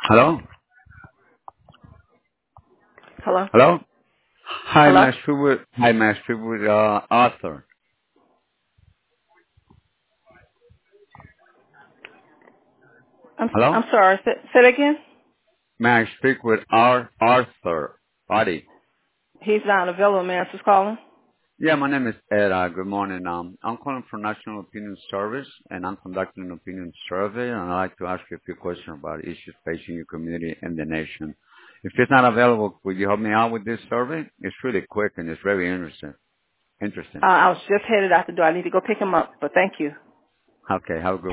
Hello? Hello? Hello? Hi, Hello? may I speak with Arthur. Hello? I'm sorry. Say it again. May I speak with Arthur? Buddy. He's not available. May I just call him? Yeah, my name is Ed. Good morning. I'm calling from National Opinion Service, and I'm conducting an opinion survey, and I'd like to ask you a few questions about issues facing your community and the nation. If it's not available, would you help me out with this survey? It's really quick and it's very interesting. Interesting. I was just headed out the door. I need to go pick him up, but thank you. Okay, have a good